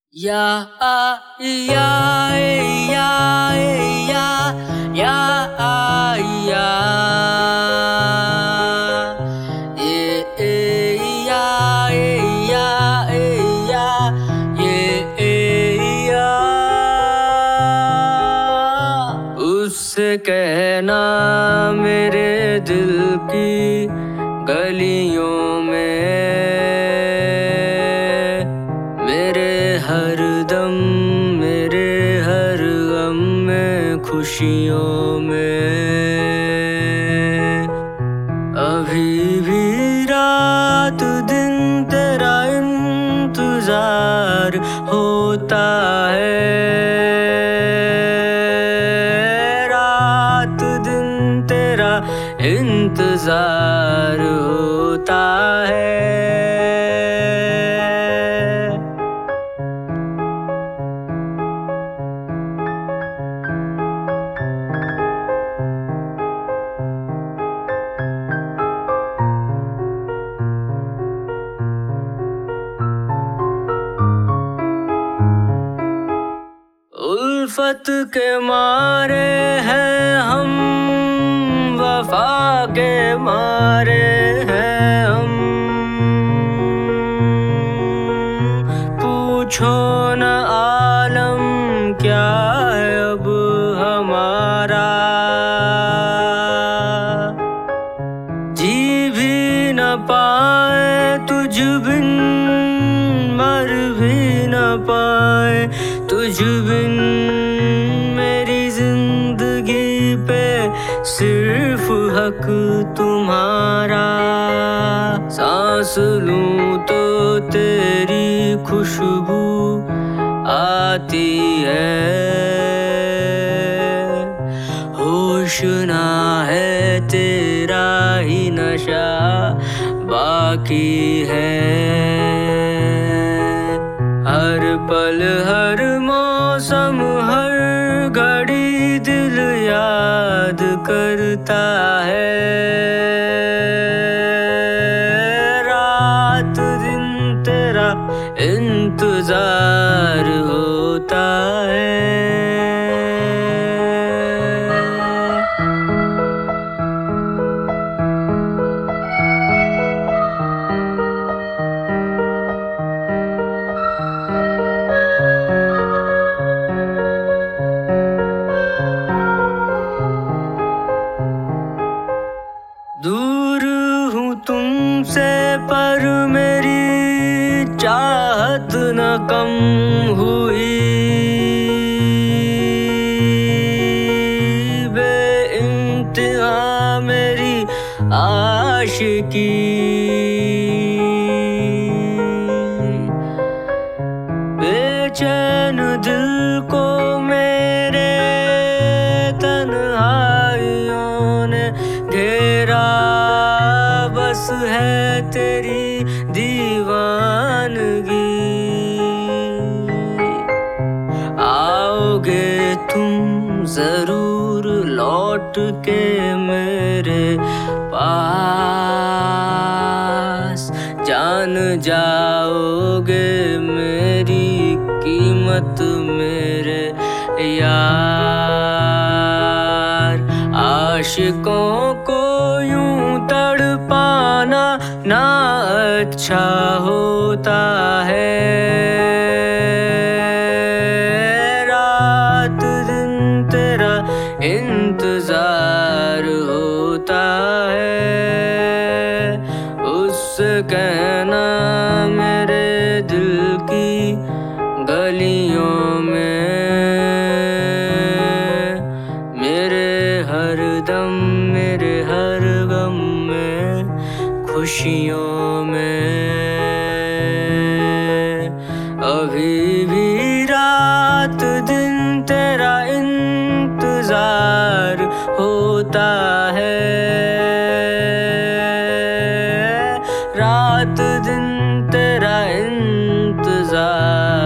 या या या या या या या या उससे कहना मेरे दिल की गलियों में मेरे हर दम मेरे हर गम में खुशियों में अभी भी रात दिन तेरा इंतजार होता है। रात दिन तेरा इंतजार होता है। उल्फत के मारे हैं हम, वफा के मारे हैं हम। पूछो न आलम क्या है अब हमारा। जी भी न पाए तुझ बिन, मर भी न पाए तुझ बिन। मेरी जिंदगी पे सिर्फ हक तुम्हारा। सांस लूं तो तेरी खुशबू आती है। होश ना है तेरा ही नशा बाकी है। हर पल हर मौसम हर घड़ी दिल याद करता है। रात दिन तेरा इंतजार होता है। दूर हूँ तुमसे पर मेरी चाहत न कम हुई। बेइंतहा मेरी आशिकी। बेचैन दिल को मेरे तन्हाइयों ने घेरा। बस है तेरी दीवानगी। आओगे तुम जरूर लौट के मेरे पास। जान जाओगे मेरी कीमत मेरे यार। आशिकों को यूं तड़पाना ना अच्छा होता है। रात दिन तेरा इंतजार होता है। उससे कहना मेरे दिल की गलियों में मेरे हर दम मेरे हर गम में खुशियों में अभी भी रात दिन तेरा इंतजार होता है। रात दिन तेरा इंतजार